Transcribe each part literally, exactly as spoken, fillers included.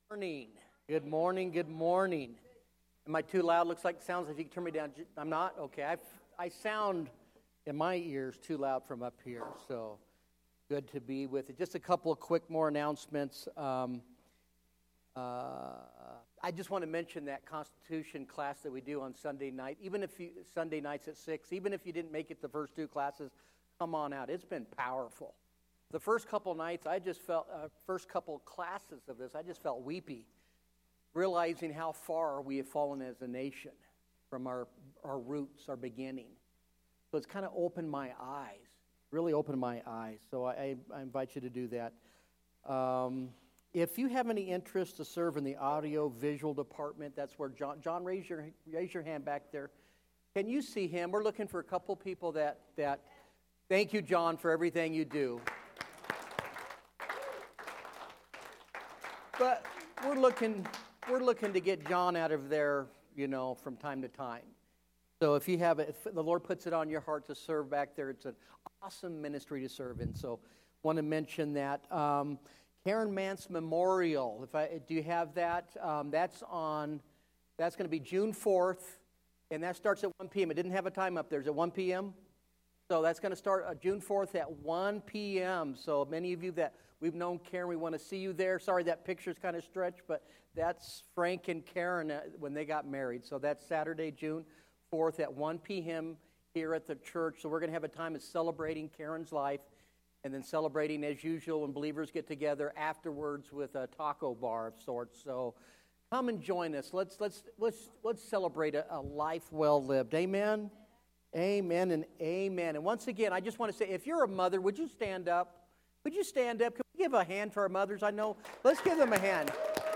Morning. Good morning, good morning. Am I too loud? Looks like, sounds like you can turn me down. I'm not? Okay. I, I sound in my ears too loud from up here, so good to be with you. Just a couple of quick more announcements. Um, uh, I just want to mention that Constitution class that we do on Sunday night. Even if you, Sunday nights at six, even if you didn't make it the first two classes, come on out. It's been powerful. The first couple nights, I just felt, uh, first couple classes of this, I just felt weepy, realizing how far we have fallen as a nation from our, our roots, our beginning. So it's kind of opened my eyes, really opened my eyes. So I, I invite you to do that. Um, if you have any interest to serve in the audio visual department, that's where John, John, raise your, raise your hand back there. Can you see him? We're looking for a couple people that, that, thank you, John, for everything you do. But we're looking, we're looking to get John out of there, you know, from time to time. So if you have it, if the Lord puts it on your heart to serve back there, it's an awesome ministry to serve in. So want to mention that. Um, Karen Mance Memorial, if I do you have that? Um, that's on, that's going to be June fourth, and that starts at one p.m. It didn't have a time up there. Is it one p.m.? So that's going to start uh, June fourth at one p.m. So many of you that we've known Karen, we want to see you there. Sorry, that picture's kind of stretched, but that's Frank and Karen uh, when they got married. So that's Saturday, June fourth at one p.m. here at the church. So we're going to have a time of celebrating Karen's life and then celebrating, as usual, when believers get together afterwards with a taco bar of sorts. So come and join us. Let's let's let's let's celebrate a, a life well lived. Amen. Amen and amen. And once again, I just want to say, if you're a mother, would you stand up? Would you stand up? Can we give a hand to our mothers? I know. Let's give them a hand.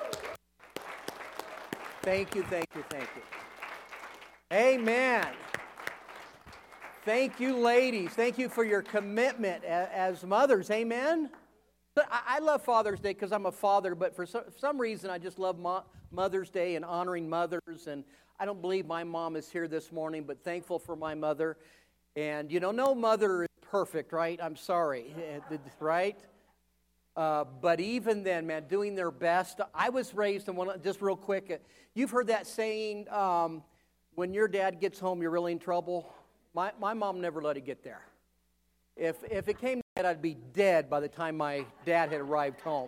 Thank you, thank you, thank you. Amen. Thank you, ladies. Thank you for your commitment as mothers. Amen. I love Father's Day because I'm a father, but for some reason I just love Mother's Day and honoring mothers. And I don't believe my mom is here this morning, but thankful for my mother. And, you know, no mother is perfect, right? I'm sorry, right? Uh, but even then, man, doing their best. I was raised in one, just real quick, you've heard that saying, um, when your dad gets home, you're really in trouble. My my mom never let it get there. If if it came to that, I'd be dead by the time my dad had arrived home.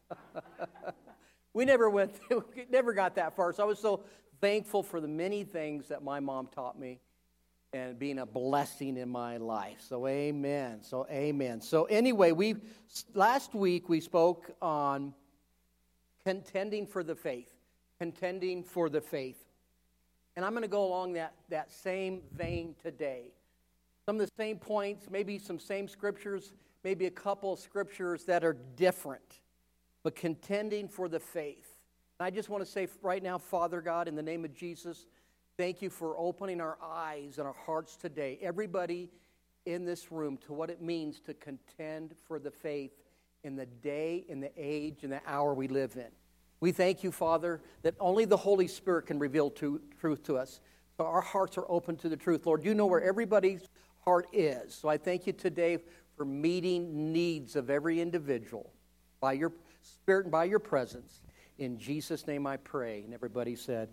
We never went, never got that far. So I was so thankful for the many things that my mom taught me and being a blessing in my life. So amen. So amen. So anyway, we last week we spoke on contending for the faith. Contending for the faith. And I'm going to go along that, that same vein today. Some of the same points, maybe some same scriptures, maybe a couple of scriptures that are different, but contending for the faith. And I just want to say right now, Father God, in the name of Jesus, thank you for opening our eyes and our hearts today, everybody in this room, to what it means to contend for the faith in the day, in the age, in the hour we live in. We thank you, Father, that only the Holy Spirit can reveal to, truth to us. So our hearts are open to the truth. Lord, you know where everybody's heart is. So I thank you today for meeting needs of every individual by your Spirit and by your presence. In Jesus' name I pray. And everybody said,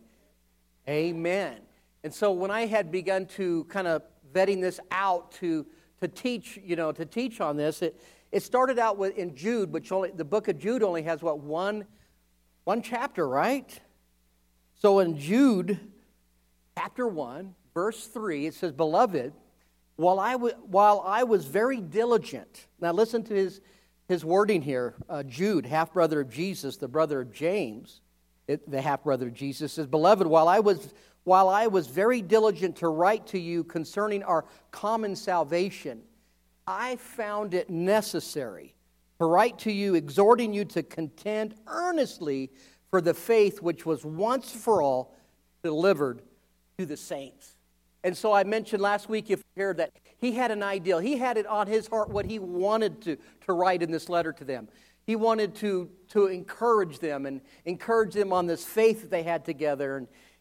amen. And so when I had begun to kind of vetting this out to, to teach, you know, to teach on this, it, it started out with in Jude, which only the book of Jude only has, what, one One chapter, right? So in Jude, chapter one, verse three, it says, Beloved, while I, w- while I was very diligent. Now listen to his, his wording here. Uh, Jude, half-brother of Jesus, the brother of James, it, the half-brother of Jesus, says, Beloved, while I was while I was very diligent to write to you concerning our common salvation, I found it necessary to write to you, exhorting you to contend earnestly for the faith which was once for all delivered to the saints. And so I mentioned last week, if you heard that, he had an ideal. He had it on his heart what he wanted to, to write in this letter to them. He wanted to, to encourage them and encourage them on this faith that they had together. And,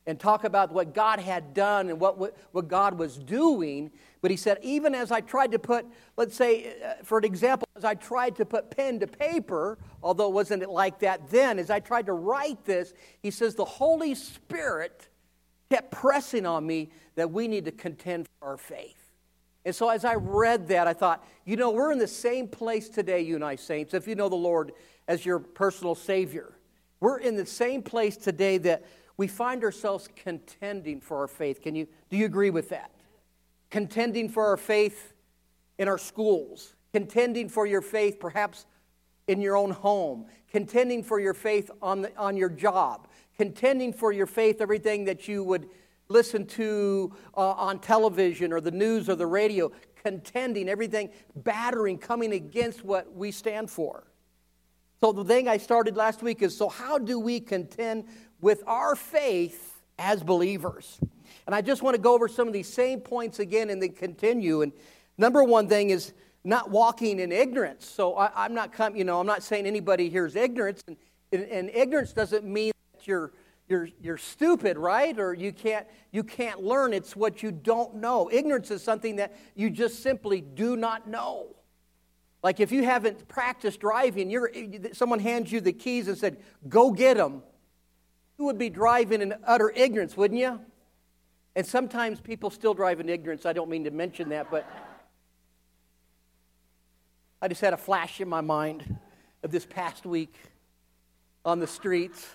and talk about what God had done and what, what, what God was doing. But he said, even as I tried to put, let's say, uh, for an example, as I tried to put pen to paper, although it wasn't like that then, as I tried to write this, he says, the Holy Spirit kept pressing on me that we need to contend for our faith. And so as I read that, I thought, you know, we're in the same place today, you and I saints, if you know the Lord as your personal Savior. We're in the same place today that we find ourselves contending for our faith. Can you, do you agree with that? Contending for our faith in our schools. Contending for your faith perhaps in your own home. Contending for your faith on, the, on your job. Contending for your faith, everything that you would listen to uh, on television or the news or the radio, contending, everything, battering, coming against what we stand for. So the thing I started last week is, so how do we contend with our faith as believers? And I just want to go over some of these same points again and then continue. And number one thing is not walking in ignorance. So I, I'm not, you know, I'm not saying anybody here is ignorant, and, and ignorance doesn't mean that you're You're you're stupid, right? Or you can't you can't learn. It's what you don't know. Ignorance is something that you just simply do not know. Like if you haven't practiced driving, you're someone hands you the keys and said, "Go get them." You would be driving in utter ignorance, wouldn't you? And sometimes people still drive in ignorance. I don't mean to mention that, but I just had a flash in my mind of this past week on the streets.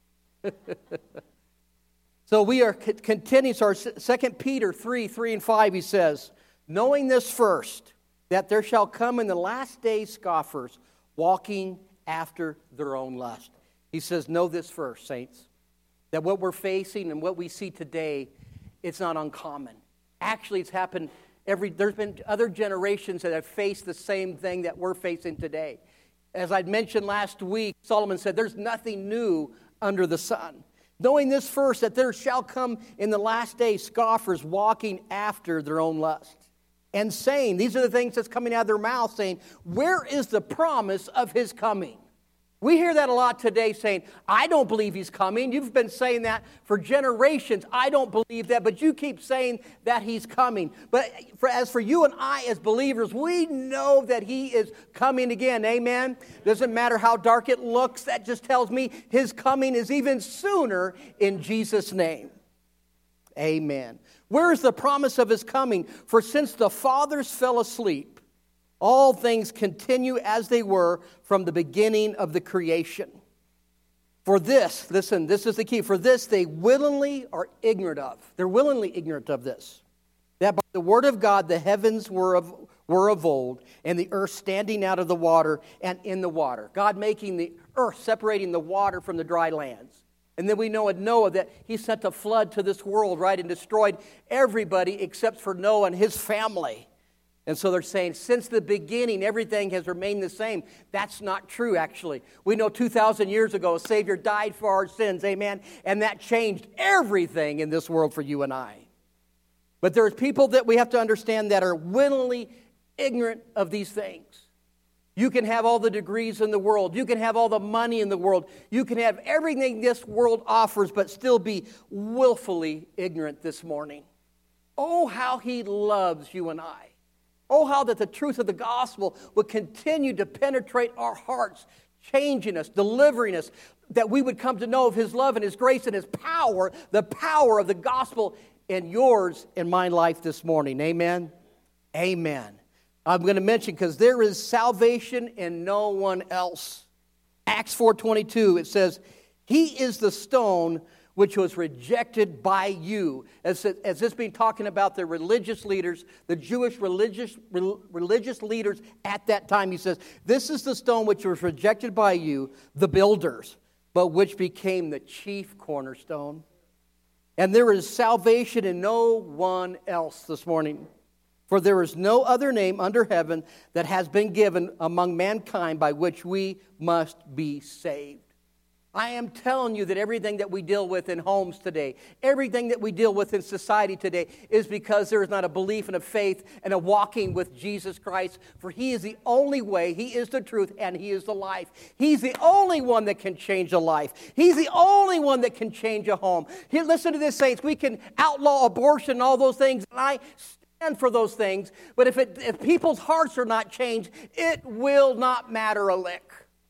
So we are continuing. So our Second Peter three, three and five, he says, knowing this first, that there shall come in the last days scoffers, walking after their own lust. He says, know this first, saints, that what we're facing and what we see today, it's not uncommon. Actually, it's happened every, there's been other generations that have faced the same thing that we're facing today. As I'd mentioned last week, Solomon said, there's nothing new under the sun. Knowing this first, that there shall come in the last days scoffers walking after their own lust. And saying, these are the things that's coming out of their mouth, saying, where is the promise of his coming? We hear that a lot today saying, I don't believe he's coming. You've been saying that for generations. I don't believe that, but you keep saying that he's coming. But for, as for you and I as believers, we know that he is coming again. Amen? Doesn't matter how dark it looks. That just tells me his coming is even sooner in Jesus' name. Amen. Where is the promise of his coming? For since the fathers fell asleep, all things continue as they were from the beginning of the creation. For this, listen, this is the key. For this they willingly are ignorant of. They're willingly ignorant of this. That by the word of God the heavens were of, were of old, and the earth standing out of the water and in the water. God making the earth, separating the water from the dry lands. And then we know at Noah that he sent a flood to this world, right, and destroyed everybody except for Noah and his family. And so they're saying, since the beginning, everything has remained the same. That's not true, actually. We know two thousand years ago, a Savior died for our sins, amen? And that changed everything in this world for you and I. But there's people that we have to understand that are willingly ignorant of these things. You can have all the degrees in the world. You can have all the money in the world. You can have everything this world offers, but still be willfully ignorant this morning. Oh, how he loves you and I. Oh, how that the truth of the gospel would continue to penetrate our hearts, changing us, delivering us, that we would come to know of his love and his grace and his power, the power of the gospel in yours and my life this morning. Amen? Amen. I'm going to mention, because there is salvation in no one else. Acts four twenty-two, it says, he is the stone which was rejected by you. As, as this being talking about the religious leaders, the Jewish religious, religious leaders at that time, he says, this is the stone which was rejected by you, the builders, but which became the chief cornerstone. And there is salvation in no one else this morning. For there is no other name under heaven that has been given among mankind by which we must be saved. I am telling you that everything that we deal with in homes today, everything that we deal with in society today is because there is not a belief and a faith and a walking with Jesus Christ. For He is the only way, He is the truth, and He is the life. He's the only one that can change a life. He's the only one that can change a home. Here, listen to this, saints. We can outlaw abortion and all those things, and I stand for those things. But if, it, if people's hearts are not changed, it will not matter a lick.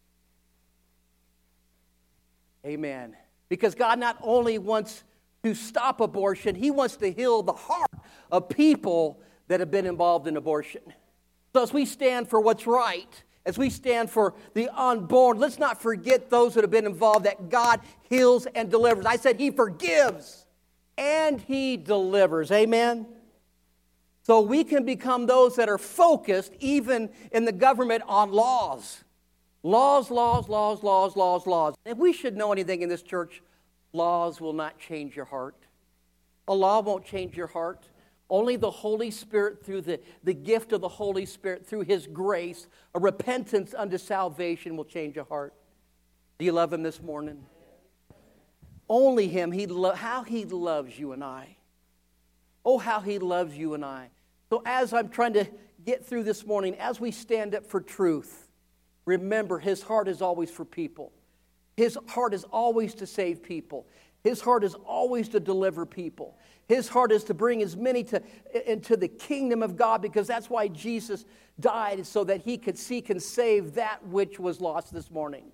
Amen. Because God not only wants to stop abortion, He wants to heal the heart of people that have been involved in abortion. So as we stand for what's right, as we stand for the unborn, let's not forget those that have been involved, that God heals and delivers. I said He forgives and He delivers. Amen. So we can become those that are focused, even in the government, on laws. Laws, laws, laws, laws, laws, laws. If we should know anything in this church, laws will not change your heart. A law won't change your heart. Only the Holy Spirit, through the, the gift of the Holy Spirit, through His grace, a repentance unto salvation will change your heart. Do you love Him this morning? Only Him. He lo- how He loves you and I. Oh, how He loves you and I. So as I'm trying to get through this morning, as we stand up for truth, remember, His heart is always for people. His heart is always to save people. His heart is always to deliver people. His heart is to bring as many to, into the kingdom of God, because that's why Jesus died, so that He could seek and save that which was lost this morning.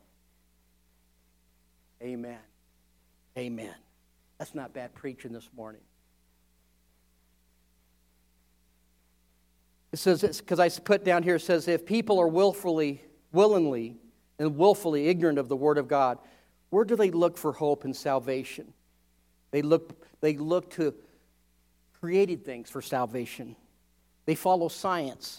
Amen. Amen. That's not bad preaching this morning. It says, because I put down here, it says, if people are willfully willingly and willfully ignorant of the Word of God, where do they look for hope and salvation? They look, they look to created things for salvation. They follow science.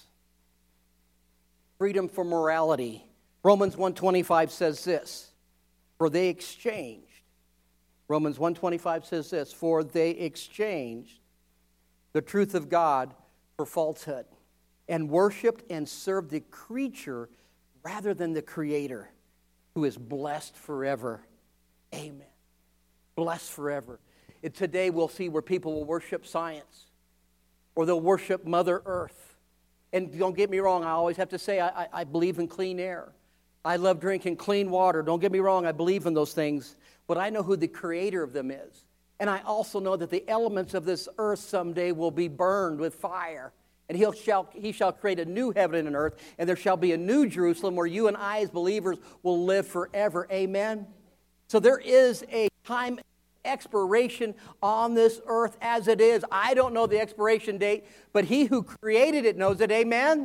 Freedom from morality. Romans one twenty-five says this, for they exchanged. Romans one twenty-five says this, for they exchanged the truth of God for falsehood, and worshipped and served the creature rather than the Creator, who is blessed forever. Amen. Blessed forever. And today we'll see where people will worship science, or they'll worship Mother Earth. And don't get me wrong, I always have to say I, I, I believe in clean air. I love drinking clean water. Don't get me wrong, I believe in those things. But I know who the Creator of them is. And I also know that the elements of this earth someday will be burned with fire. And he'll shall, he shall create a new heaven and an earth, and there shall be a new Jerusalem where you and I as believers will live forever. Amen? So there is a time expiration on this earth as it is. I don't know the expiration date, but He who created it knows it. Amen?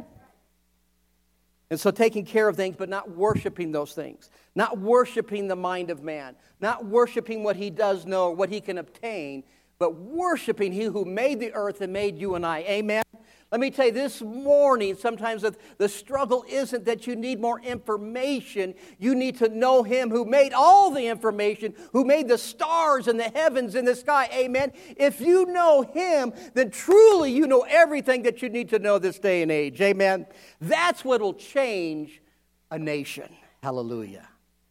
And so taking care of things, but not worshiping those things. Not worshiping the mind of man. Not worshiping what he does know, what he can obtain, but worshiping He who made the earth and made you and I. Amen? Let me tell you, this morning, sometimes the struggle isn't that you need more information. You need to know Him who made all the information, who made the stars and the heavens and the sky. Amen? If you know Him, then truly you know everything that you need to know this day and age. Amen? That's what will change a nation. Hallelujah.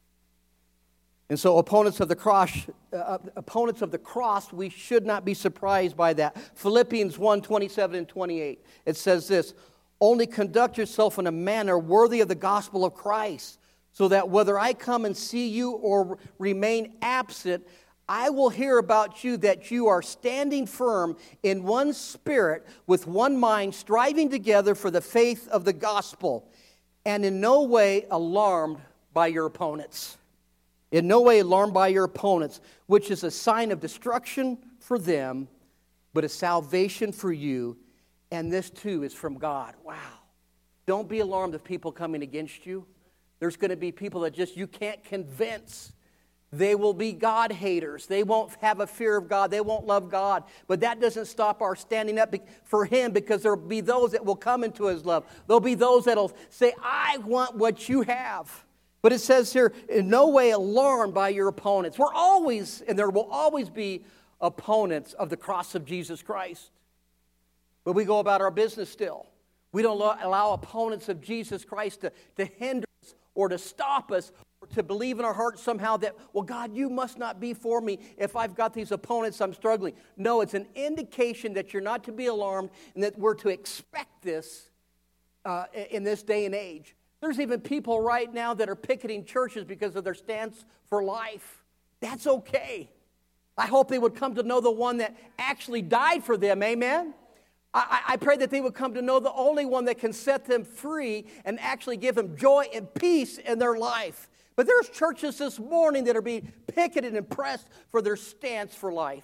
And so opponents of the cross, uh, opponents of the cross, we should not be surprised by that. Philippians one, twenty-seven and twenty-eight, it says this, only conduct yourself in a manner worthy of the gospel of Christ, so that whether I come and see you or remain absent, I will hear about you that you are standing firm in one spirit, with one mind, striving together for the faith of the gospel, and in no way alarmed by your opponents. In no way alarmed by your opponents, which is a sign of destruction for them, but a salvation for you. And this too is from God. Wow. Don't be alarmed of people coming against you. There's going to be people that just you can't convince. They will be God haters. They won't have a fear of God. They won't love God. But that doesn't stop our standing up for Him, because there will be those that will come into His love. There'll be those that will say, I want what you have. But it says here, in no way alarmed by your opponents. We're always, and there will always be opponents of the cross of Jesus Christ. But we go about our business still. We don't allow opponents of Jesus Christ to, to hinder us or to stop us or to believe in our hearts somehow that, well, God, you must not be for me if I've got these opponents, I'm struggling. No, it's an indication that you're not to be alarmed and that we're to expect this uh, in this day and age. There's even people right now that are picketing churches because of their stance for life. That's okay. I hope they would come to know the one that actually died for them, amen? I, I pray that they would come to know the only one that can set them free and actually give them joy and peace in their life. But there's churches this morning that are being picketed and pressed for their stance for life.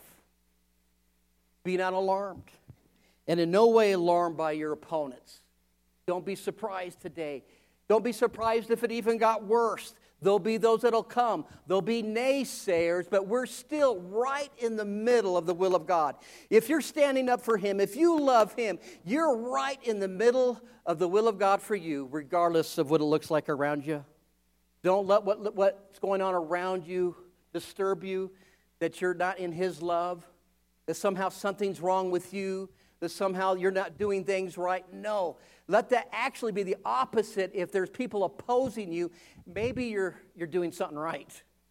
Be not alarmed, and in no way alarmed by your opponents. Don't be surprised today. Don't be surprised if it even got worse. There'll be those that'll come. There'll be naysayers, but we're still right in the middle of the will of God. If you're standing up for Him, if you love Him, you're right in the middle of the will of God for you, regardless of what it looks like around you. Don't let what, what's going on around you disturb you, that you're not in His love, that somehow something's wrong with you, that somehow you're not doing things right. No. Let that actually be the opposite. If there's people opposing you, maybe you're, you're doing something right.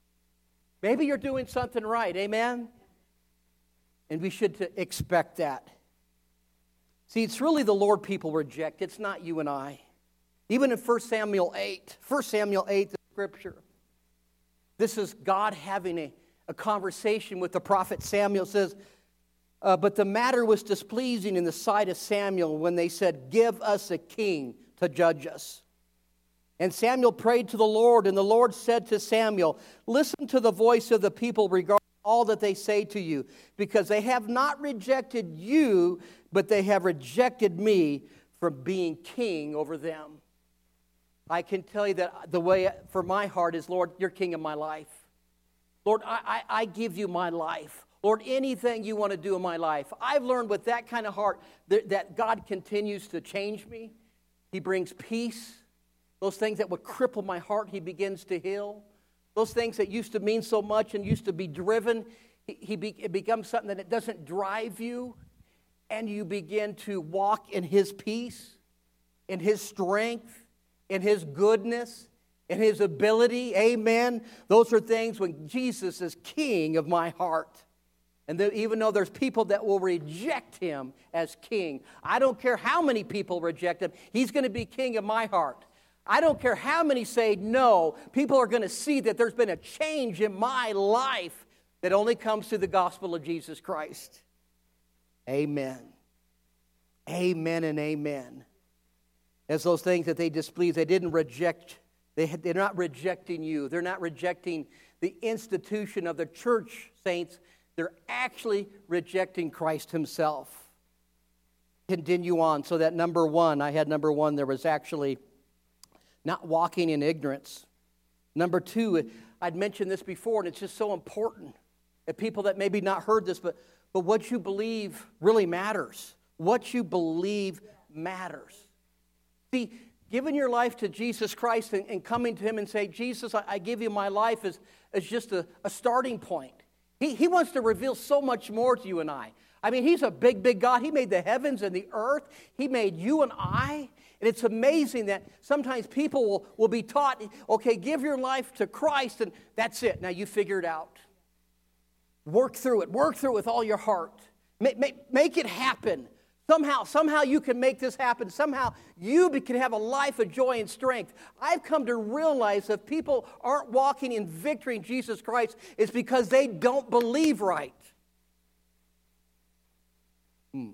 Maybe you're doing something right. Amen? And we should to expect that. See, it's really the Lord people reject. It's not you and I. Even in First Samuel eight, First Samuel eight, the scripture, this is God having a, a conversation with the prophet Samuel. It says, Uh, but the matter was displeasing in the sight of Samuel when they said, give us a king to judge us. And Samuel prayed to the Lord, and the Lord said to Samuel, listen to the voice of the people regarding all that they say to you, because they have not rejected you, but they have rejected me from being king over them. I can tell you that the way for my heart is, Lord, you're king of my life. Lord, I, I, I give you my life. Lord, anything you want to do in my life. I've learned with that kind of heart that, that God continues to change me. He brings peace. Those things that would cripple my heart, He begins to heal. Those things that used to mean so much and used to be driven, he, he be, it becomes something that it doesn't drive you. And you begin to walk in His peace, in His strength, in His goodness, in His ability. Amen. Those are things when Jesus is king of my heart. And even though there's people that will reject Him as king, I don't care how many people reject Him, He's going to be king of my heart. I don't care how many say no, people are going to see that there's been a change in my life that only comes through the gospel of Jesus Christ. Amen. Amen and amen. As those things that they displeased, they didn't reject, they had, they're not rejecting you. They're not rejecting the institution of the church, saints. They're actually rejecting Christ Himself. Continue on. So that number one, I had number one, there was actually not walking in ignorance. Number two, I'd mentioned this before, and it's just so important that people that maybe not heard this, but, but what you believe really matters. What you believe matters. See, giving your life to Jesus Christ and, and coming to Him and say, Jesus, I, I give you my life is, is just a, a starting point. He, he wants to reveal so much more to you and I. I mean, He's a big, big God. He made the heavens and the earth. He made you and I. And it's amazing that sometimes people will, will be taught, okay, give your life to Christ, and that's it. Now you figure it out. Work through it. Work through it with all your heart. Make, make, make it happen. Somehow, somehow you can make this happen. Somehow you can have a life of joy and strength. I've come to realize that people aren't walking in victory in Jesus Christ, it's because they don't believe right. Hmm.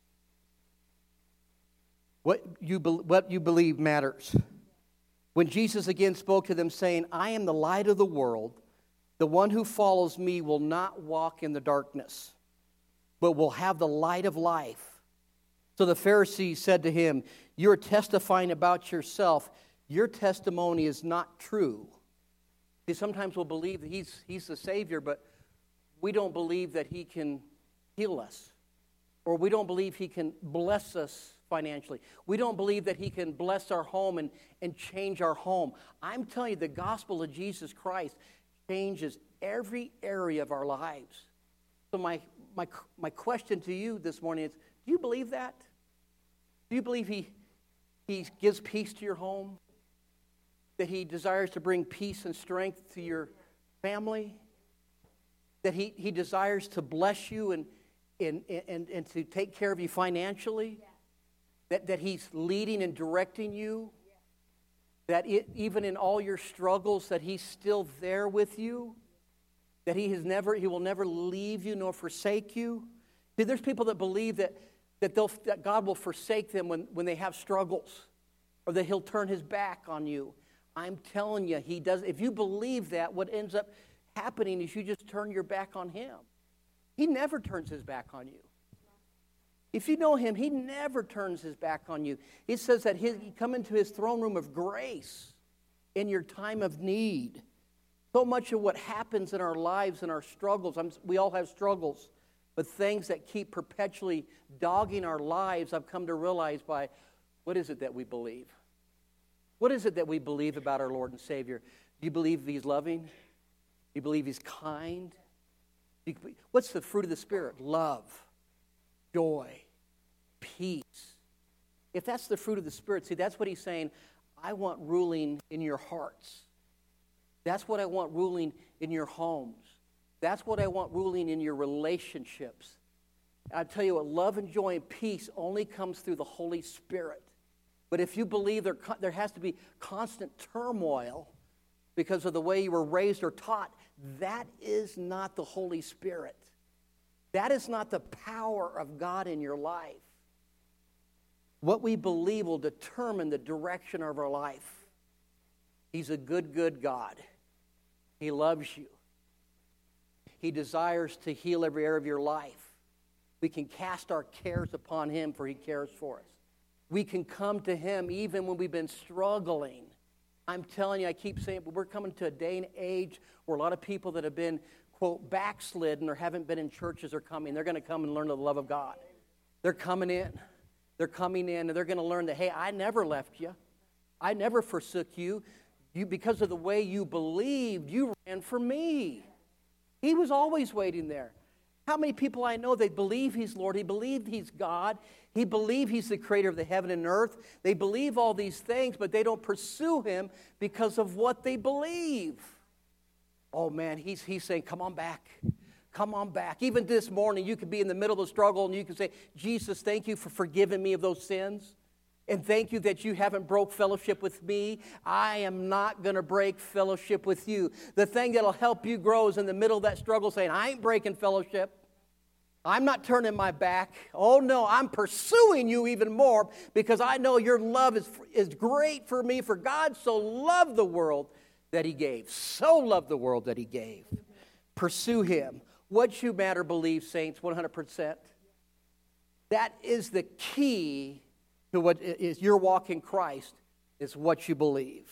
What you, be, what you believe matters. When Jesus again spoke to them saying, I am the light of the world, the one who follows me will not walk in the darkness, but will have the light of life. So the Pharisees said to Him, you're testifying about yourself. Your testimony is not true. See, sometimes we'll believe that he's, he's the Savior, but we don't believe that He can heal us. Or we don't believe He can bless us financially. We don't believe that He can bless our home and, and change our home. I'm telling you, the gospel of Jesus Christ changes every area of our lives. So my, my, my question to you this morning is, do you believe that? Do you believe he, he gives peace to your home? that He desires to bring peace and strength to your family? That He, he desires to bless you and, and, and, and to take care of you financially? Yeah. That, that He's leading and directing you? Yeah. That it, even in all your struggles, that He's still there with you? That He has never, He will never leave you nor forsake you? See, there's people that believe that, that, they'll, that God will forsake them when, when they have struggles, or that He'll turn His back on you. I'm telling you, He does. If you believe that, what ends up happening is you just turn your back on Him. He never turns His back on you. If you know Him, He never turns His back on you. It says that his, you come into His throne room of grace in your time of need. So much of what happens in our lives and our struggles, I'm, we all have struggles, but things that keep perpetually dogging our lives, I've come to realize by, what is it that we believe? What is it that we believe about our Lord and Savior? Do you believe He's loving? Do you believe He's kind? Do you, what's the fruit of the Spirit? Love, joy, peace. If that's the fruit of the Spirit, see, that's what He's saying. I want ruling in your hearts. That's what I want ruling in your homes. That's what I want ruling in your relationships. I tell you what, love and joy and peace only comes through the Holy Spirit. But if you believe there, there has to be constant turmoil because of the way you were raised or taught, that is not the Holy Spirit. That is not the power of God in your life. What we believe will determine the direction of our life. He's a good, good God. He loves you. He desires to heal every area of your life. We can cast our cares upon Him, for He cares for us. We can come to Him even when we've been struggling. I'm telling you, I keep saying, but we're coming to a day and age where a lot of people that have been, quote, backslidden or haven't been in churches are coming. They're going to come and learn the love of God. They're coming in. They're coming in, and they're going to learn that, hey, I never left you. I never forsook you. You, because of the way you believed, you ran for me. He was always waiting there. How many people I know, they believe He's Lord, He believed He's God, He believed He's the creator of the heaven and earth. They believe all these things, but they don't pursue Him because of what they believe. Oh man, He's, he's saying, come on back. Come on back. Even this morning, you could be in the middle of the struggle and you could say, Jesus, thank you for forgiving me of those sins. And thank you that you haven't broke fellowship with me. I am not going to break fellowship with you. The thing that will help you grow is in the middle of that struggle saying, I ain't breaking fellowship. I'm not turning my back. Oh, no, I'm pursuing you even more because I know your love is, is great for me. For God so loved the world that He gave. So loved the world that He gave. Pursue Him. What you matter believe, saints, one hundred percent. That is the key to what is your walk in Christ, is what you believe.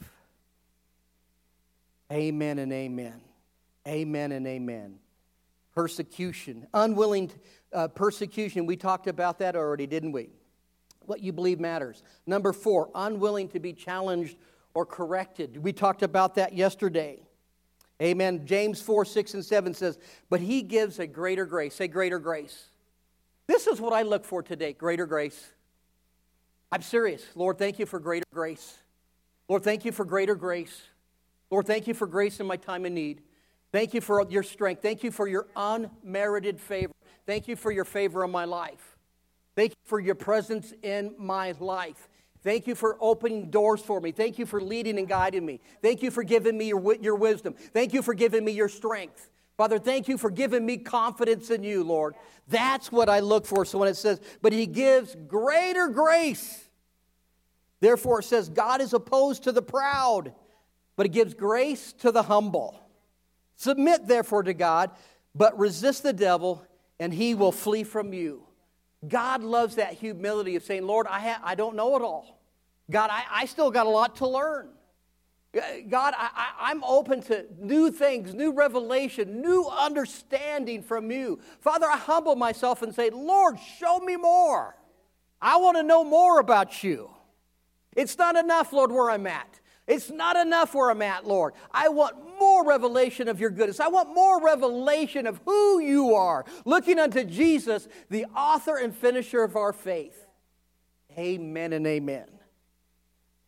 Amen and amen. Amen and amen. Persecution. Unwilling uh, persecution. We talked about that already, didn't we? What you believe matters. Number four, unwilling to be challenged or corrected. We talked about that yesterday. Amen. James four, six, and seven says, but He gives a greater grace. Say greater grace. This is what I look for today, greater grace. I'm serious. Lord, thank you for greater grace. Lord, thank you for greater grace. Lord, thank you for grace in my time of need. Thank you for your strength. Thank you for your unmerited favor. Thank you for your favor in my life. Thank you for your presence in my life. Thank you for opening doors for me. Thank you for leading and guiding me. Thank you for giving me your, your wisdom. Thank you for giving me your strength. Father, thank you for giving me confidence in you, Lord. That's what I look for. So when it says, but He gives greater grace. Therefore it says, God is opposed to the proud, but He gives grace to the humble. Submit therefore to God, but resist the devil, and he will flee from you. God loves that humility of saying, Lord, I, ha- I don't know it all. God, I, I still got a lot to learn. God, I, I, I'm open to new things, new revelation, new understanding from you. Father, I humble myself and say, Lord, show me more. I want to know more about you. It's not enough, Lord, where I'm at. It's not enough where I'm at, Lord. I want more revelation of your goodness. I want more revelation of who you are. Looking unto Jesus, the author and finisher of our faith. Amen and amen.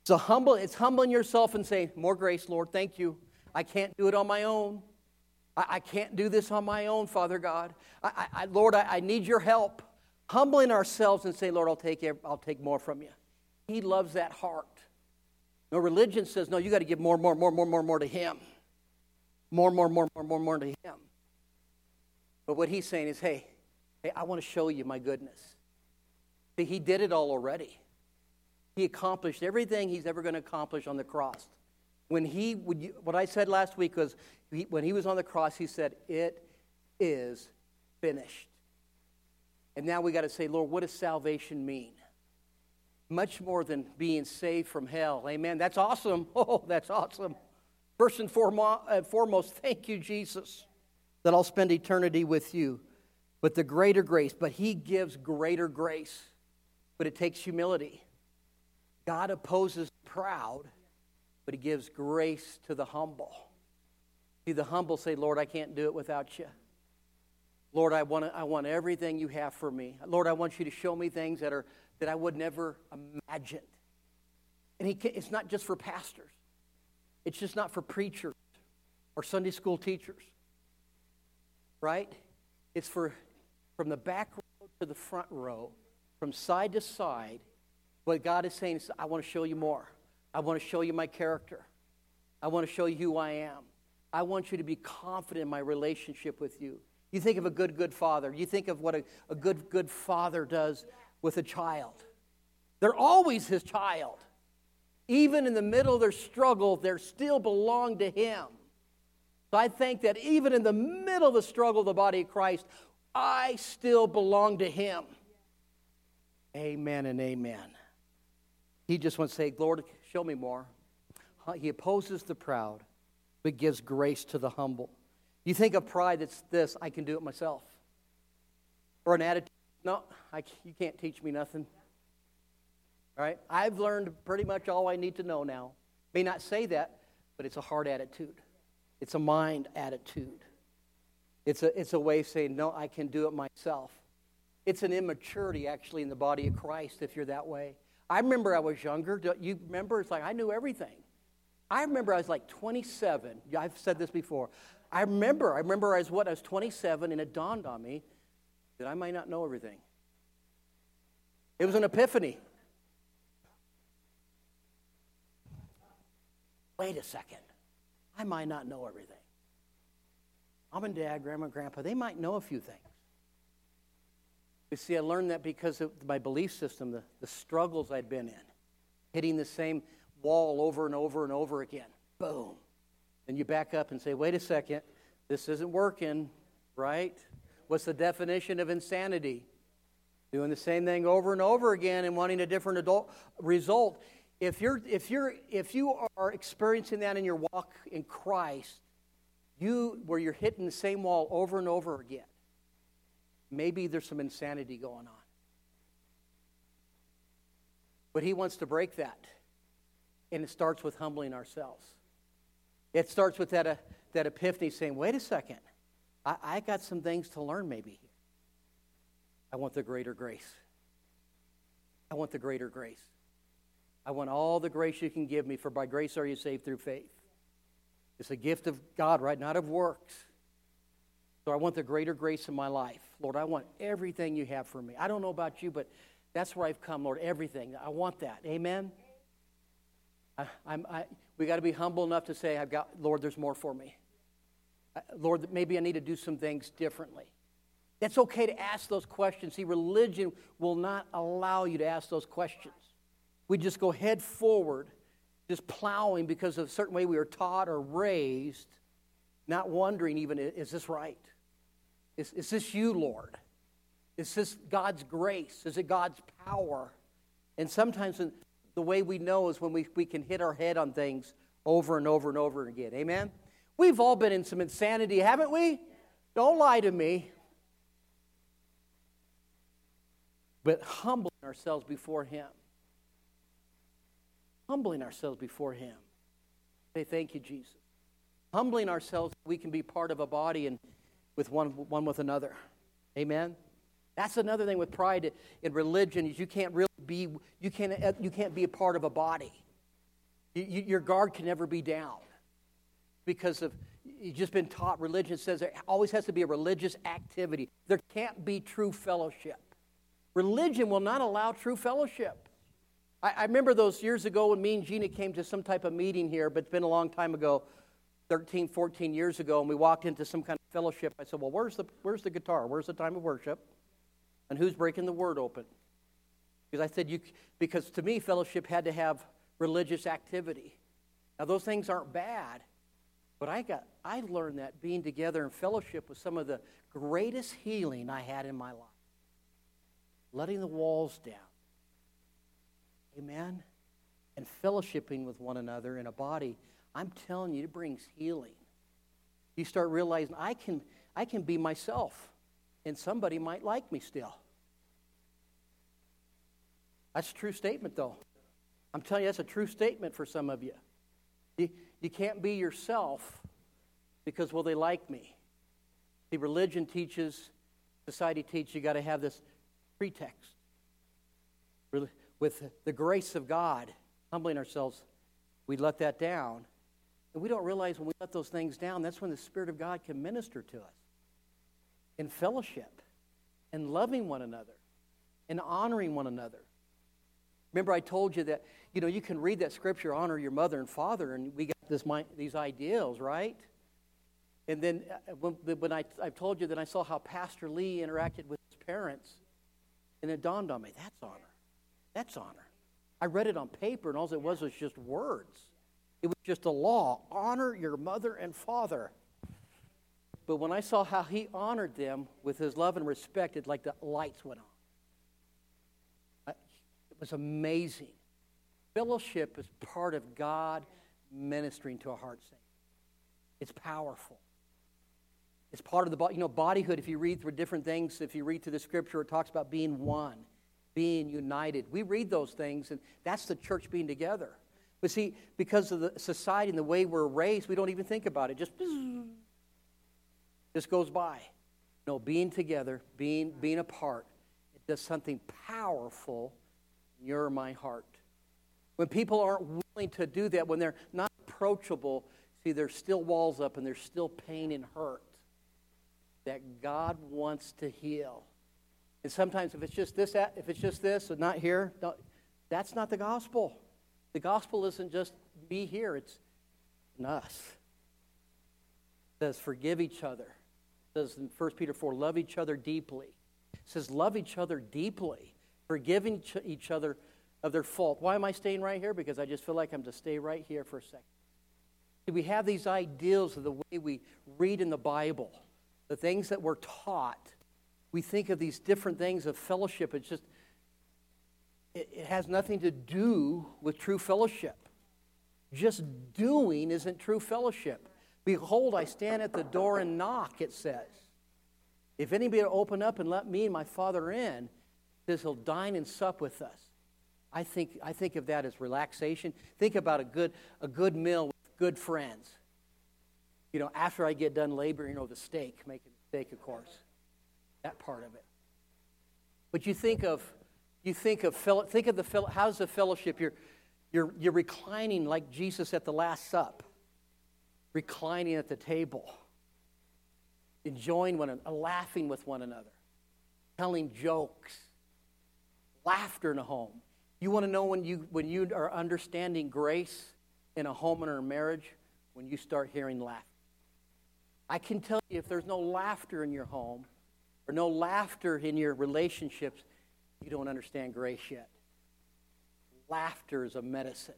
So humble, it's humbling yourself and saying, more grace, Lord, thank you. I can't do it on my own. I, I can't do this on my own, Father God. I, I, Lord, I, I need your help. Humbling ourselves and say, Lord, I'll take, I'll take more from you. He loves that heart. No, religion says, no, you got to give more, more, more, more, more, more to him. More, more, more, more, more, more to him. But what he's saying is, hey, hey, I want to show you my goodness. See, he did it all already. He accomplished everything he's ever going to accomplish on the cross. When he would, what I said last week was, he, when he was on the cross, he said, it is finished. And now we got to say, Lord, what does salvation mean? Much more than being saved from hell. Amen. That's awesome. Oh, that's awesome. First and foremost, thank you, Jesus, that I'll spend eternity with you. But the greater grace, but he gives greater grace. But it takes humility. God opposes the proud, but he gives grace to the humble. See, the humble say, Lord, I can't do it without you. Lord, I want I want everything you have for me. Lord, I want you to show me things that are that I would never imagine. And he can, it's not just for pastors. It's just not for preachers or Sunday school teachers. Right? It's for from the back row to the front row, from side to side. What God is saying is, I want to show you more. I want to show you my character. I want to show you who I am. I want you to be confident in my relationship with you. You think of a good, good father. You think of what a, a good, good father does with a child. They're always his child. Even in the middle of their struggle, they still belong to him. So I think that even in the middle of the struggle of the body of Christ, I still belong to him. Amen and amen. He just wants to say, Lord, show me more. He opposes the proud, but gives grace to the humble. You think of pride, it's this, I can do it myself. Or an attitude, no, I, you can't teach me nothing. All right? I've learned pretty much all I need to know now. May not say that, but it's a heart attitude. It's a mind attitude. It's a, it's a way of saying, no, I can do it myself. It's an immaturity, actually, in the body of Christ, if you're that way. I remember I was younger. Do you remember? It's like I knew everything. I remember I was like twenty-seven. I've said this before. I remember, I remember I was what? I was twenty-seven, and it dawned on me that I might not know everything. It was an epiphany. Wait a second. I might not know everything. Mom and Dad, Grandma and Grandpa, they might know a few things. You see, I learned that because of my belief system, the, the struggles I'd been in, hitting the same wall over and over and over again. Boom. Then you back up and say, wait a second, this isn't working, right? What's the definition of insanity? Doing the same thing over and over again and wanting a different adult result. If you're if you're if you are experiencing that in your walk in Christ, you where you're hitting the same wall over and over again, maybe there's some insanity going on. But he wants to break that. And it starts with humbling ourselves. It starts with that, uh, that epiphany saying, wait a second, I, I got some things to learn maybe here. I want the greater grace. I want the greater grace. I want all the grace you can give me, for by grace are you saved through faith. It's a gift of God, right? Not of works. So I want the greater grace in my life. Lord, I want everything you have for me. I don't know about you, but that's where I've come, Lord, everything. I want that. Amen? I, I'm, I, we got to be humble enough to say, I've got, Lord, there's more for me. I, Lord, maybe I need to do some things differently. It's okay to ask those questions. See, religion will not allow you to ask those questions. We just go head forward, just plowing because of a certain way we were taught or raised, not wondering even, is this right? Is, is this you, Lord? Is this God's grace? Is it God's power? And sometimes the way we know is when we, we can hit our head on things over and over and over again. Amen? We've all been in some insanity, haven't we? Don't lie to me. But humbling ourselves before Him. Humbling ourselves before Him. Say, thank you, Jesus. Humbling ourselves, we can be part of a body and with one, one with another. Amen? That's another thing with pride in religion is you can't really be, you can't, you can't be a part of a body. You, you, your guard can never be down because of you've just been taught religion says there always has to be a religious activity. There can't be true fellowship. Religion will not allow true fellowship. I, I remember those years ago when me and Gina came to some type of meeting here, but it's been a long time ago, thirteen, fourteen years ago, and we walked into some kind of fellowship. I said, well, where's the, where's the guitar? Where's the time of worship? And who's breaking the word open? Because I said, you, because to me, fellowship had to have religious activity. Now, those things aren't bad, but I got I learned that being together in fellowship was some of the greatest healing I had in my life. Letting the walls down. Amen? And fellowshipping with one another in a body, I'm telling you, it brings healing. You start realizing I can I can be myself, and somebody might like me still. That's a true statement, though. I'm telling you, that's a true statement for some of you. You, you can't be yourself because, well, they like me. See, religion teaches, society teaches you got to have this pretext. With the grace of God, humbling ourselves, we let that down. And we don't realize when we let those things down, that's when the Spirit of God can minister to us. In fellowship, and loving one another, and honoring one another. Remember I told you that, you know, you can read that scripture, honor your mother and father, and we got this these ideals, right? And then when, when I, I told you that I saw how Pastor Lee interacted with his parents, and it dawned on me, that's honor. That's honor. I read it on paper, and all it was was just words. It was just a law. Honor your mother and father. But when I saw how he honored them with his love and respect, it's like the lights went on. It was amazing. Fellowship is part of God ministering to a heart saint. It's powerful. It's part of the body. You know, bodyhood, if you read through different things, if you read through the scripture, it talks about being one, being united. We read those things, and that's the church being together. But see, because of the society and the way we're raised, we don't even think about it. Just, just goes by. No, being together, being, being apart, it does something powerful in your or my heart. When people aren't willing to do that, when they're not approachable, see, there's still walls up and there's still pain and hurt that God wants to heal. And sometimes if it's just this, if it's just this, and not here, don't, that's not the gospel. The gospel isn't just be here; it's in us. It says, "Forgive each other." It says in First Peter four, "Love each other deeply." It says, "Love each other deeply, forgiving each other of their fault." Why am I staying right here? Because I just feel like I'm to stay right here for a second. We have these ideals of the way we read in the Bible, the things that we're taught. We think of these different things of fellowship. It's just, it, it has nothing to do with true fellowship. Just doing isn't true fellowship. "Behold, I stand at the door and knock," it says. "If anybody will open up and let me and my Father in," it says he'll dine and sup with us. I think I think of that as relaxation. Think about a good a good meal with good friends. You know, after I get done laboring over the steak, making the steak, of course. That part of it. But you think of you think of think of the how's the fellowship? You're you're you're reclining like Jesus at the Last Sup, reclining at the table, enjoying one another, laughing with one another, telling jokes, laughter in a home. You want to know when you when you are understanding grace in a home and or a marriage? When you start hearing laughter. I can tell you if there's no laughter in your home or no laughter in your relationships, you don't understand grace yet. Laughter is a medicine.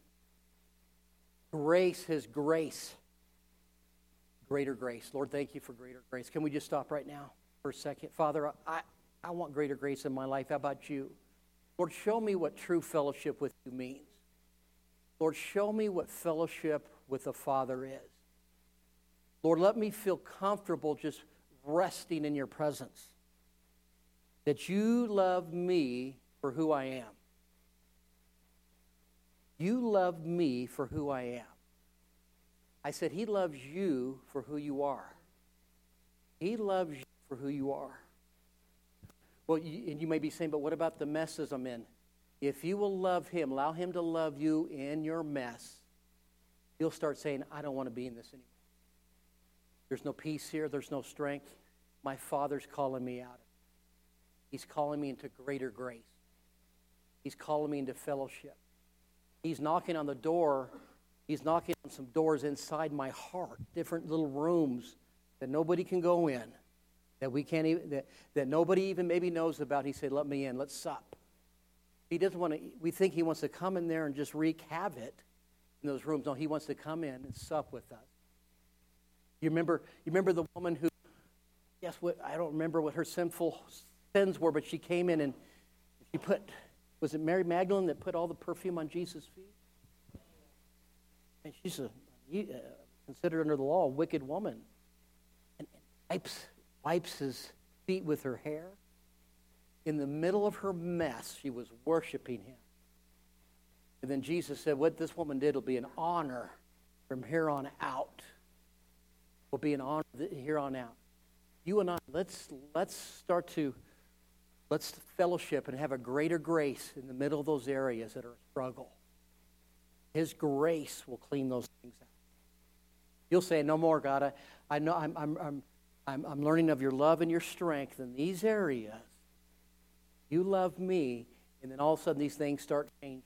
Grace is grace. Greater grace. Lord, thank you for greater grace. Can we just stop right now for a second? Father, I, I want greater grace in my life. How about you? Lord, show me what true fellowship with you means. Lord, show me what fellowship with the Father is. Lord, let me feel comfortable just resting in your presence. That you love me for who I am. You love me for who I am. I said, he loves you for who you are. He loves you for who you are. Well, you, and you may be saying, but what about the messes I'm in? If you will love him, allow him to love you in your mess, you'll start saying, I don't want to be in this anymore. There's no peace here. There's no strength. My Father's calling me out of it. He's calling me into greater grace. He's calling me into fellowship. He's knocking on the door. He's knocking on some doors inside my heart, different little rooms that nobody can go in, that we can't even, that, that nobody even maybe knows about. He said, let me in, let's sup. He doesn't want to, we think he wants to come in there and just wreak havoc in those rooms. No, he wants to come in and sup with us. You remember, you remember the woman who, yes, what, I don't remember what her sinful sins were, but she came in and she put, was it Mary Magdalene that put all the perfume on Jesus' feet? And she's a, uh, considered under the law a wicked woman. And, and wipes, wipes his feet with her hair. In the middle of her mess, she was worshiping him. And then Jesus said, what this woman did will be an honor from here on out. Will be an honor here on out. You and I, let's let's start to, let's fellowship and have a greater grace in the middle of those areas that are a struggle. His grace will clean those things out. You'll say, no more, God. I, I know I'm, I'm, I'm, I'm, I'm learning of your love and your strength in these areas. You love me, and then all of a sudden these things start changing.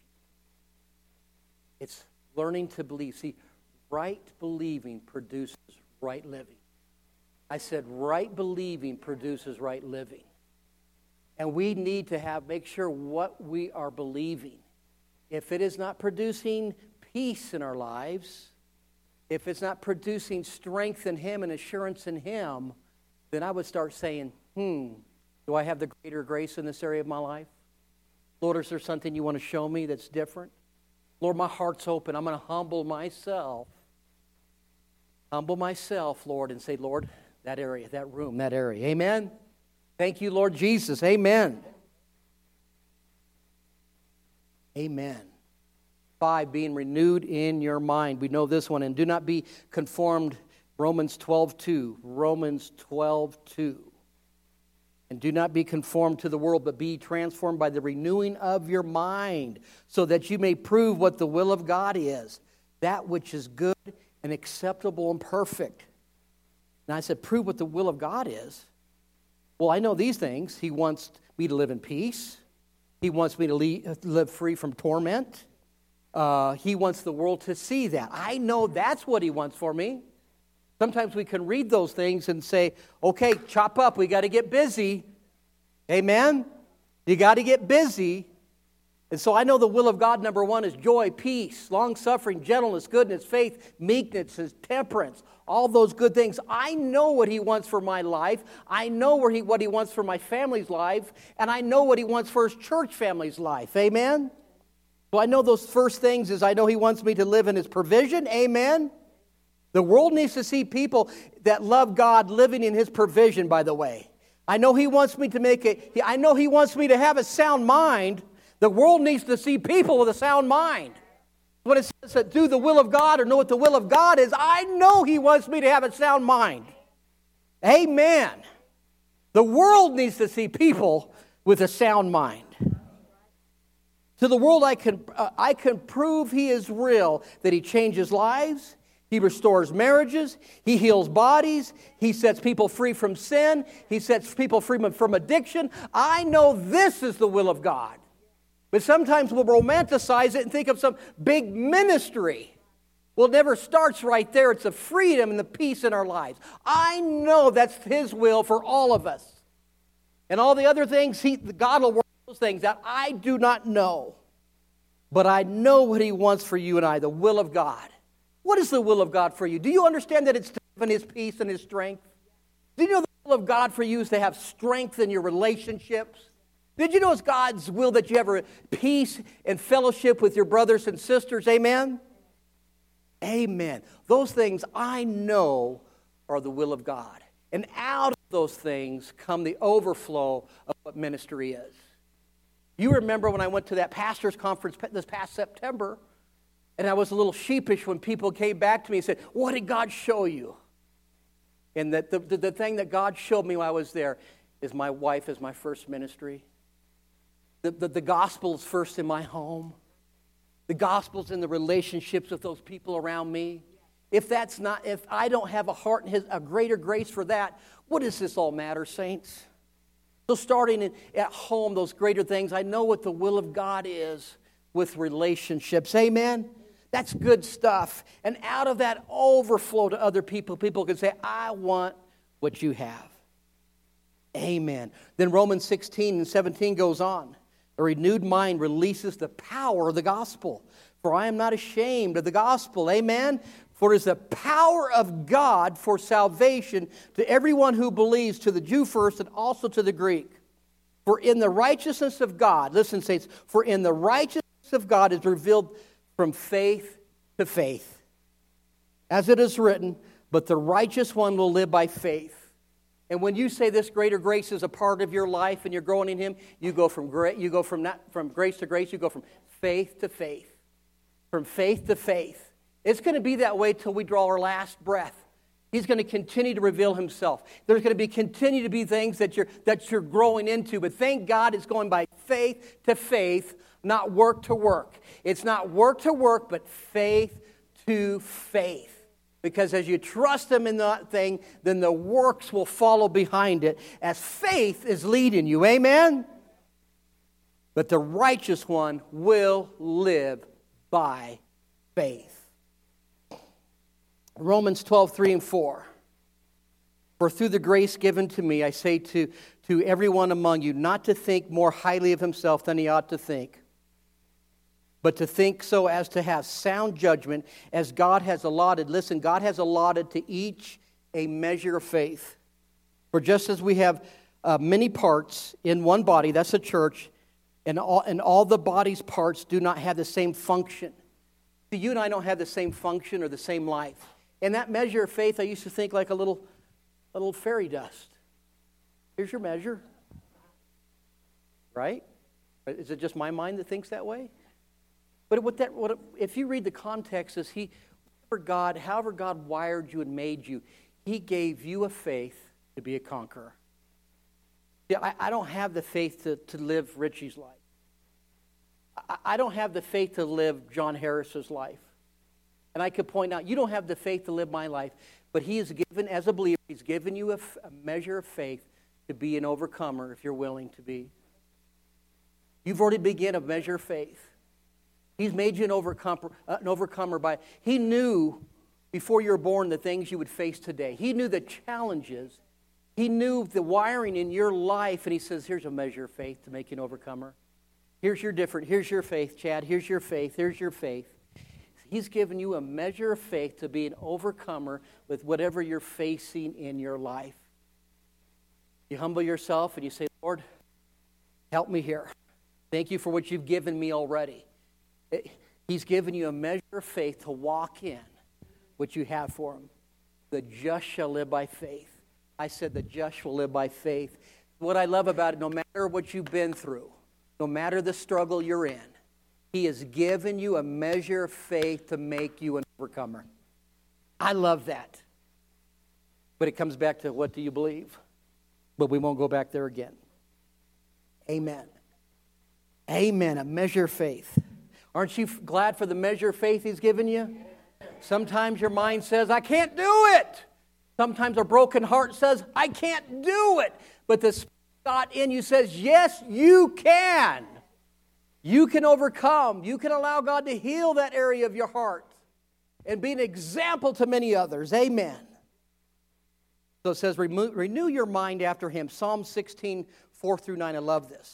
It's learning to believe. See, right believing produces right living. I said right believing produces right living. And we need to have, make sure what we are believing. If it is not producing peace in our lives, if it's not producing strength in Him and assurance in Him, then I would start saying, hmm, do I have the greater grace in this area of my life? Lord, is there something you want to show me that's different? Lord, my heart's open. I'm going to humble myself. Humble myself, Lord, and say, Lord, that area, that room, that area. Amen? Thank you, Lord Jesus. Amen. Amen. Five, being renewed in your mind. We know this one. And do not be conformed, Romans twelve two. Romans twelve two. And do not be conformed to the world, but be transformed by the renewing of your mind, so that you may prove what the will of God is, that which is good and acceptable and perfect. And I said, prove what the will of God is. Well, I know these things. He wants me to live in peace. He wants me to live free from torment. Uh, he wants the world to see that. I know that's what He wants for me. Sometimes we can read those things and say, okay, chop up, we got to get busy. Amen? You got to get busy. And so I know the will of God, number one, is joy, peace, long-suffering, gentleness, goodness, faith, meekness, temperance, all those good things. I know what He wants for my life. I know where he, what He wants for my family's life. And I know what He wants for His church family's life. Amen? So I know those first things is I know He wants me to live in His provision. Amen? The world needs to see people that love God living in His provision, by the way. I know He wants me to make it, I know He wants me to have a sound mind. The world needs to see people with a sound mind. When it says that do the will of God or know what the will of God is, I know He wants me to have a sound mind. Amen. The world needs to see people with a sound mind. To the world, I can, uh, I can prove He is real, that He changes lives, He restores marriages, He heals bodies, He sets people free from sin, He sets people free from addiction. I know this is the will of God. But sometimes we'll romanticize it and think of some big ministry. Well, it never starts right there. It's the freedom and the peace in our lives. I know that's His will for all of us. And all the other things, he, God will work those things that I do not know. But I know what He wants for you and I, the will of God. What is the will of God for you? Do you understand that it's to live in His peace and His strength? Do you know the will of God for you is to have strength in your relationships? Did you know it's God's will that you have a peace and fellowship with your brothers and sisters? Amen? Amen. Those things I know are the will of God. And out of those things come the overflow of what ministry is. You remember when I went to that pastor's conference this past September, and I was a little sheepish when people came back to me and said, what did God show you? And that the, the, the thing that God showed me while I was there is my wife is my first ministry. The, the, the gospel is first in my home. The gospel's in the relationships with those people around me. If that's not, if I don't have a heart and his, a greater grace for that, what does this all matter, saints? So starting in, at home, those greater things, I know what the will of God is with relationships. Amen? That's good stuff. And out of that overflow to other people, people can say, I want what you have. Amen. Then Romans sixteen and seventeen goes on. A renewed mind releases the power of the gospel. For I am not ashamed of the gospel. Amen. For it is the power of God for salvation to everyone who believes, to the Jew first and also to the Greek. For in the righteousness of God, listen, saints, for in the righteousness of God is revealed from faith to faith. As it is written, but the righteous one will live by faith. And when you say this greater grace is a part of your life and you're growing in Him, you go from gra- you go from not from grace to grace, you go from faith to faith. From faith to faith. It's going to be that way till we draw our last breath. He's going to continue to reveal Himself. There's going to be continue to be things that you're that you're growing into. But thank God it's going by faith to faith, not work to work. It's not work to work, but faith to faith. Because as you trust Him in that thing, then the works will follow behind it as faith is leading you. Amen? But the righteous one will live by faith. Romans twelve, three and four. For through the grace given to me, I say to, to everyone among you, not to think more highly of himself than he ought to think, but to think so as to have sound judgment as God has allotted. Listen, God has allotted to each a measure of faith. For just as we have uh, many parts in one body, that's a church, and all, and all the body's parts do not have the same function. See, you and I don't have the same function or the same life. And that measure of faith, I used to think like a little, a little fairy dust. Here's your measure. Right? Is it just my mind that thinks that way? But what that, what, if you read the context, is He, however God, however God wired you and made you, He gave you a faith to be a conqueror. Yeah, I, I don't have the faith to, to live Richie's life. I, I don't have the faith to live John Harris's life. And I could point out, you don't have the faith to live my life, but He has given, as a believer, He's given you a, a measure of faith to be an overcomer if you're willing to be. You've already begun a measure of faith. He's made you an overcomer, uh, an overcomer by, He knew before you were born the things you would face today. He knew the challenges. He knew the wiring in your life, and He says, here's a measure of faith to make you an overcomer. Here's your different, here's your faith, Chad, here's your faith, here's your faith. He's given you a measure of faith to be an overcomer with whatever you're facing in your life. You humble yourself and you say, Lord, help me here. Thank you for what you've given me already. He's given you a measure of faith to walk in what you have for Him. The just shall live by faith. I said the just will live by faith. What I love about it, no matter what you've been through, no matter the struggle you're in, He has given you a measure of faith to make you an overcomer. I love that. But it comes back to, what do you believe? But we won't go back there again. Amen. Amen. A measure of faith. Aren't you glad for the measure of faith He's given you? Sometimes your mind says, I can't do it. Sometimes a broken heart says, I can't do it. But the Spirit of God in you says, yes, you can. You can overcome. You can allow God to heal that area of your heart and be an example to many others. Amen. So it says, renew your mind after Him. Psalm sixteen, four through nine. I love this.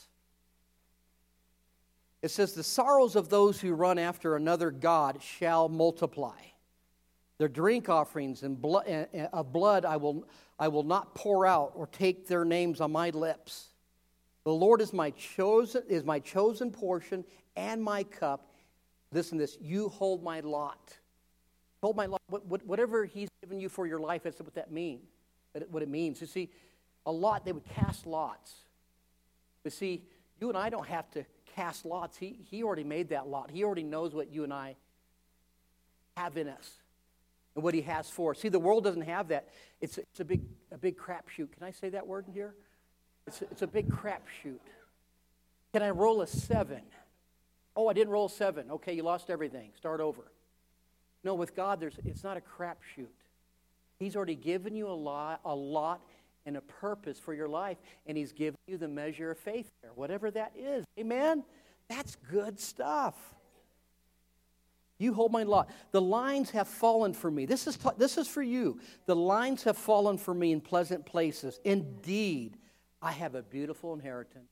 It says, the sorrows of those who run after another god shall multiply. Their drink offerings and blood, of blood I will, I will not pour out or take their names on my lips. The Lord is my chosen, is my chosen portion and my cup. Listen to this. You hold my lot. Hold my lot. Whatever He's given you for your life, that's what that means. What it means. You see, a lot, they would cast lots. But see, you and I don't have to cast lots. He, he already made that lot. He already knows what you and I have in us and what He has for us. See, the world doesn't have that. It's, it's a big a big crapshoot. Can I say that word in here? It's a, it's a big crapshoot. Can I roll a seven? Oh, I didn't roll seven. Okay, you lost everything. Start over. No, with God, there's it's not a crapshoot. He's already given you a lot, a lot and a purpose for your life, and He's given you the measure of faith there, whatever that is. Amen? That's good stuff. You hold my lot. The lines have fallen for me. This is, this is for you. The lines have fallen for me in pleasant places. Indeed, I have a beautiful inheritance.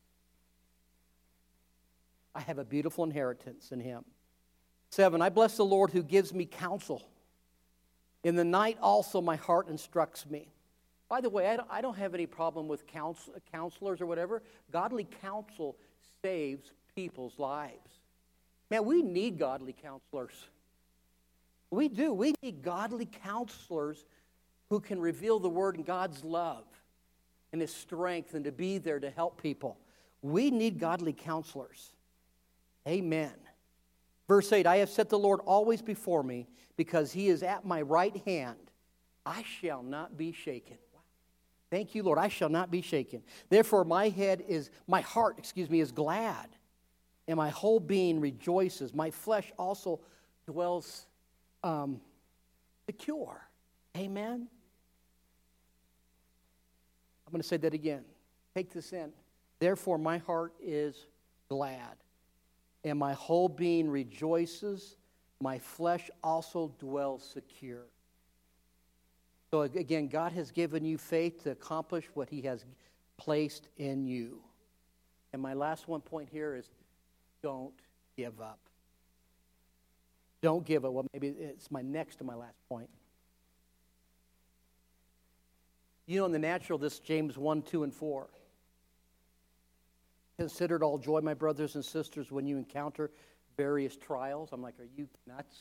I have a beautiful inheritance in Him. Seven, I bless the Lord who gives me counsel. In the night also my heart instructs me. By the way, I don't, I don't have any problem with counsel, counselors or whatever. Godly counsel saves people's lives. Man, we need godly counselors. We do. We need godly counselors who can reveal the Word and God's love and His strength and to be there to help people. We need godly counselors. Amen. Verse eight, I have set the Lord always before me because He is at my right hand. I shall not be shaken. Wow. Thank you, Lord. I shall not be shaken. Therefore, my head is, my heart, excuse me, is glad. And my whole being rejoices. My flesh also dwells um, secure. Amen? I'm going to say that again. Take this in. Therefore, my heart is glad. And my whole being rejoices. My flesh also dwells secure. So again, God has given you faith to accomplish what He has placed in you. And my last one point here is, don't give up. Don't give up. Well, maybe it's my next to my last point. You know, in the natural, this James one, two, and four. Consider it all joy, my brothers and sisters, when you encounter various trials. I'm like, are you nuts?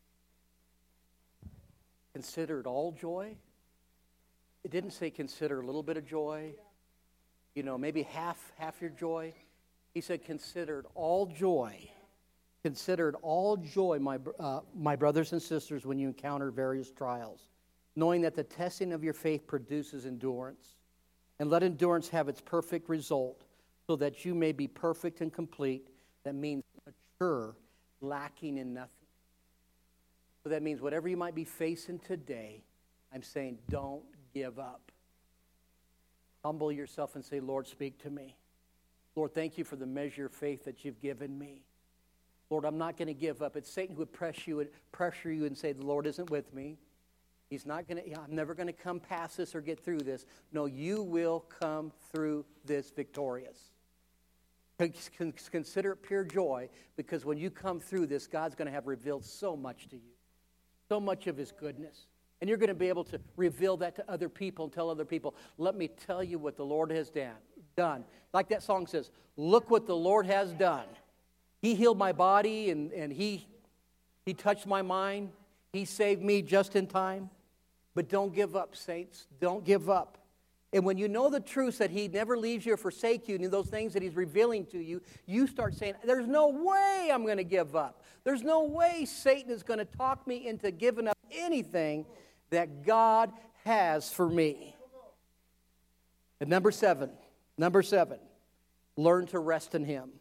Consider it all joy? It didn't say consider a little bit of joy. You know, maybe half, half your joy. He said, consider it all joy. Consider it all joy, my, uh, my brothers and sisters, when you encounter various trials, knowing that the testing of your faith produces endurance. And let endurance have its perfect result, so that you may be perfect and complete. That means mature, lacking in nothing. So that means whatever you might be facing today, I'm saying don't give up. Humble yourself and say, Lord, speak to me. Lord, thank you for the measure of faith that you've given me. Lord, I'm not going to give up. It's Satan who would press you and pressure you and say, the Lord isn't with me. He's not going to, I'm never going to come past this or get through this. No, you will come through this victorious. Consider it pure joy, because when you come through this, God's going to have revealed so much to you. So much of His goodness. And you're going to be able to reveal that to other people and tell other people, let me tell you what the Lord has done. Done. Like that song says, look what the Lord has done. He healed my body and, and he, he touched my mind. He saved me just in time. But don't give up, saints. Don't give up. And when you know the truth that He never leaves you or forsakes you, and those things that He's revealing to you, you start saying, there's no way I'm going to give up. There's no way Satan is going to talk me into giving up anything that God has for me. And number seven, number seven, learn to rest in Him.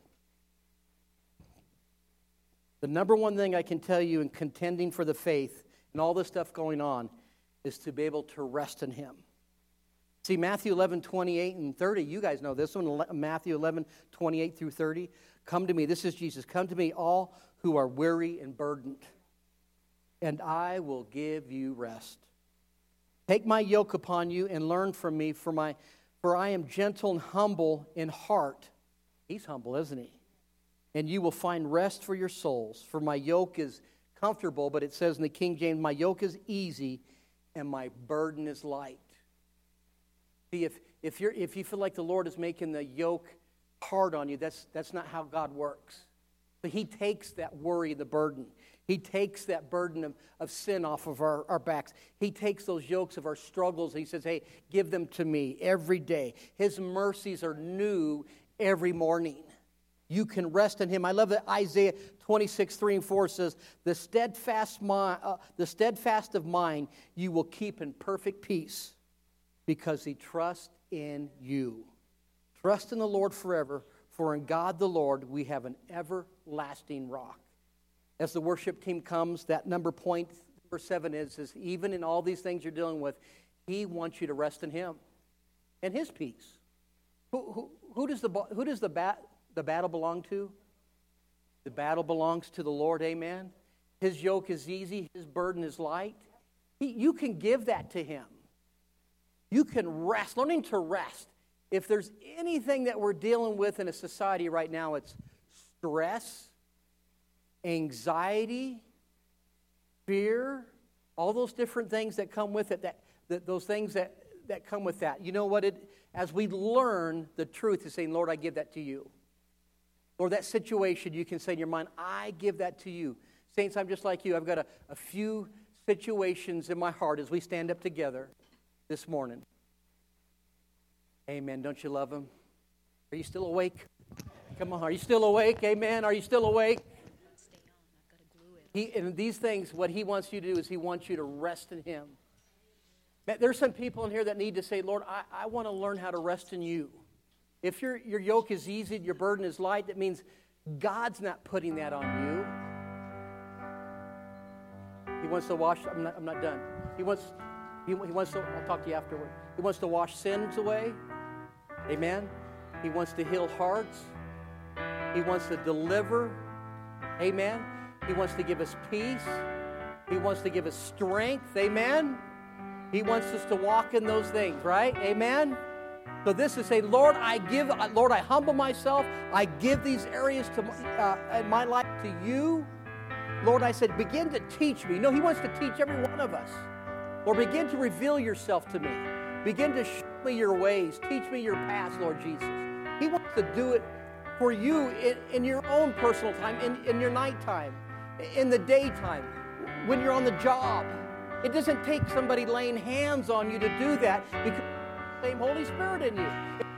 The number one thing I can tell you in contending for the faith and all this stuff going on is to be able to rest in Him. See, Matthew eleven, twenty-eight and thirty, you guys know this one, Matthew eleven, twenty-eight through thirty. Come to me, this is Jesus. Come to me, all who are weary and burdened, and I will give you rest. Take my yoke upon you and learn from me, for my, for I am gentle and humble in heart. He's humble, isn't He? And you will find rest for your souls. For my yoke is comfortable, but it says in the King James, my yoke is easy and my burden is light. See, if, if, you're, if you feel like the Lord is making the yoke hard on you, that's, that's not how God works. But He takes that worry, the burden. He takes that burden of, of sin off of our, our backs. He takes those yokes of our struggles. And He says, hey, give them to me every day. His mercies are new every morning. You can rest in Him. I love that Isaiah twenty-six, three and four says, the steadfast, mind, uh, the steadfast of mind you will keep in perfect peace, because he trusts in you. Trust in the Lord forever, For in God the Lord we have an everlasting rock. As the worship team comes, that number point, number seven is, is even in all these things you're dealing with, He wants you to rest in Him and His peace. Who, who, who does, the, who does the, bat, the battle belong to? The battle belongs to the Lord, amen? His yoke is easy, His burden is light. He, you can give that to Him. You can rest, learning to rest. If there's anything that we're dealing with in a society right now, it's stress, anxiety, fear, all those different things that come with it, that, that those things that, that come with that. You know what? It, as we learn the truth is saying, Lord, I give that to you. Or that situation, you can say in your mind, I give that to you. Saints, I'm just like you. I've got a, a few situations in my heart as we stand up together this morning. Amen. Don't you love Him? Are you still awake? Come on. Are you still awake? Amen. Are you still awake? He, and these things, what He wants you to do is He wants you to rest in Him. There's some people in here that need to say, Lord, I, I want to learn how to rest in You. If your, your yoke is easy, your burden is light, that means God's not putting that on you. He wants to wash, I'm not, I'm not done. He wants, he, he wants to, I'll talk to you afterward. He wants to wash sins away. Amen. He wants to heal hearts. He wants to deliver. Amen. He wants to give us peace. He wants to give us strength. Amen. He wants us to walk in those things, right? Amen. So this is say, Lord, I give, Lord, I humble myself. I give these areas to uh, in my life to You. Lord, I said, begin to teach me. No, He wants to teach every one of us. Lord, begin to reveal Yourself to me. Begin to show me Your ways. Teach me Your paths, Lord Jesus. He wants to do it for you in, in your own personal time, in, in your nighttime, in the daytime, when you're on the job. It doesn't take somebody laying hands on you to do that because same Holy Spirit in you.